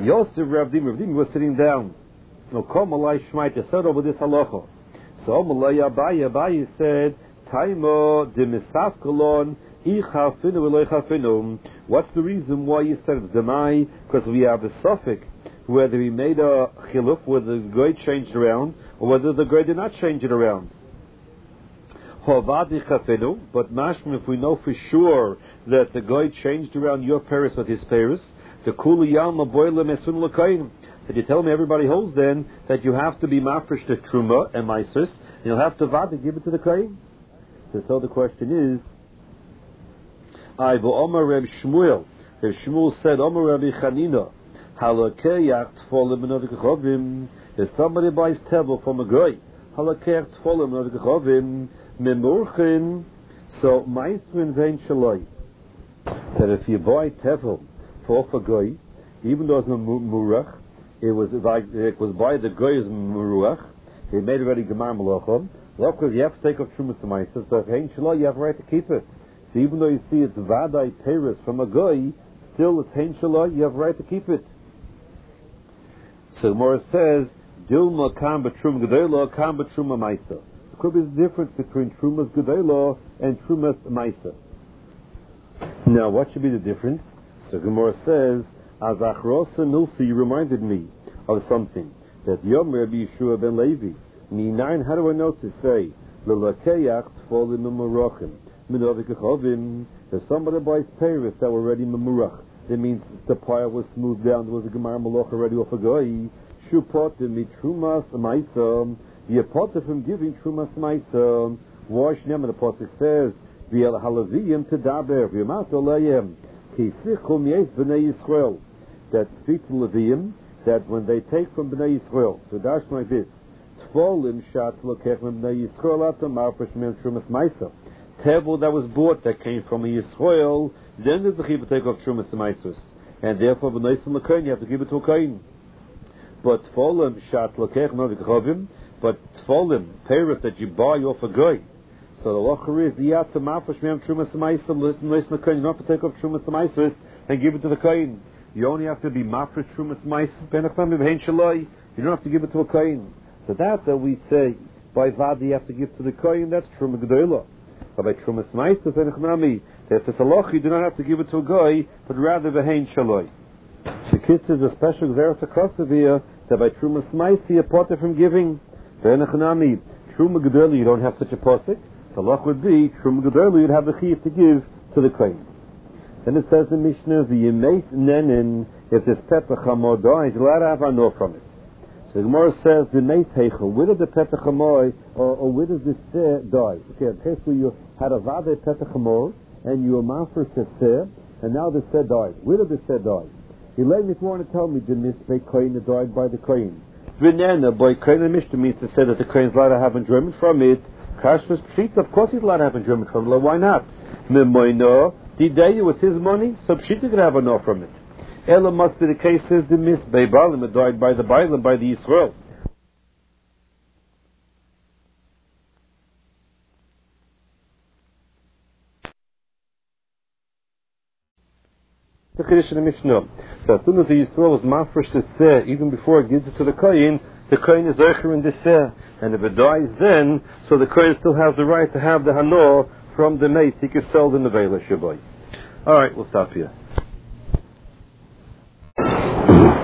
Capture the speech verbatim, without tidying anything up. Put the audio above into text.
Yosef Rav Dim, Rav Dim was sitting down. No, come Alai Shmait, they said over this halacha. So Amalai Abaye, Abaye said, Taimo de Misafkalon, Ichafinu Eloichafinu. What's the reason why you said it's Demai? Because we have a suffix, whether he made a chiluf, whether the goy changed around, or whether the goy did not change it around. But mashma, if we know for sure that the guy changed around your paris with his paris, the kulu yalma boile mesun l'kayin. That you tell me everybody holds then that you have to be mafresh to truma and maisus, and you'll have to vada give it to the kayin. So, so the question is, I vo Omar Reb Shmuel. Reb Shmuel said, Omar Rabbi Chanina, halakeyach tfolim another kechovim. If somebody buys tevel from a guy, halakeyach tfolim another kechovim. Memurchin, so Maisrin Vein Shaloi, that if you buy tevel for a goy, even though it's no murach, it was like it was by the goy's murach, he made already gemar malachim. Well, because you have to take off trumas to Maisrin, so if Vein Shaloi, you have a right to keep it. So even though you see it's vadai peris from a goy, still it's Vein Shaloi, you have a right to keep it. So Gemara says, Dilma kam b'trum gedayla kam b'truma Maisa. Could be the difference between Trumas Gedela and Trumas Maisa. Now, what should be the difference? So Gemara says, as Achrosa Nulsi reminded me of something that Yom Rabbi Yeshua ben Levi. Nine, how do I know to say Lelakeyach Tfolim Memurachim Minovikachovim? If somebody buys Paris that were already Memurach, it means the pile was smoothed down. There was a Gemar Malach already off a guy. Shupotim mitrumas Maisa. The apostle from giving Trumas Maisa, wash them, and the apostle says, V'el halaviyim tedaber, v'yamat olayim, ki sichum yes b'nei Yisrael, that speak to Leviyim, that when they take from b'nei Yisrael, so that's like this, Tfolim shat lokech b'nei Yisrael atam marpash mem Trumas Maisa. Tevel that was bought, that came from a Yisrael, then there's the chiyuv to take off Trumas Maisa. And therefore, b'nei Yisrael l'kain, you have to give it to a kain. But Tfolim shat lokech b'nei But tfolim, paris that you buy off a guy. So the locher is, you have to mafash me'am trumas ha'maisa, listen, listen to the kain. You don't have to take off trumas ha'maisa and give it to the kain. You only have to be mafash trumas ha'maisa, benacham b'hein shalai. You don't have to give it to a kain. So that, that we say, by vada you have to give to the kain, that's truma gedola. But by trumas ha'maisa, benacham if it's a locher, you do not have to give it to a guy, but rather b'hein shalai. Shekitz is a special xeris across the via, that by trumas ha'maisa, you potter from giving. Truma Gedoli, you don't have such a posik. The loch would be Truma Gedoli, you'd have the chiyuv to give to the kohen. Then it says in Mishnah, the Yemet Nenin, if this pepper chamor dies, you're allowed to have anor from it. So the Gemara says, the Yemet Heichel, where did the pepper chamor, or, or where does this seh die? Okay, basically you had a vade pepper chamor, and you were mafresh the seh, and now the seh died. Where did the seh die? Elaine, if you want to tell me, the misbeh kohen died by the kohen. Vinena, by Kohen Mishnah means to say that the Kohen is allowed to have enjoyment from it. Kashmas Pshita, of course he's allowed to have enjoyment from it. Why not? Memoino, Dideyu, with his money, so Pshita could have enough from it. Ella must be the case, says the Misbeh Balim, it died by the Bailam, by the Yisrael. The Kaddish in the Mishnah. So as soon as the Yisrael is mafresh to seh, even before it gives it to the Kohen, the Kohen is Eicher in the seh. And if it dies then, so the Kohen still has the right to have the Hanor from the mate he could sell the Nevela Shabbai. Alright, we'll stop here.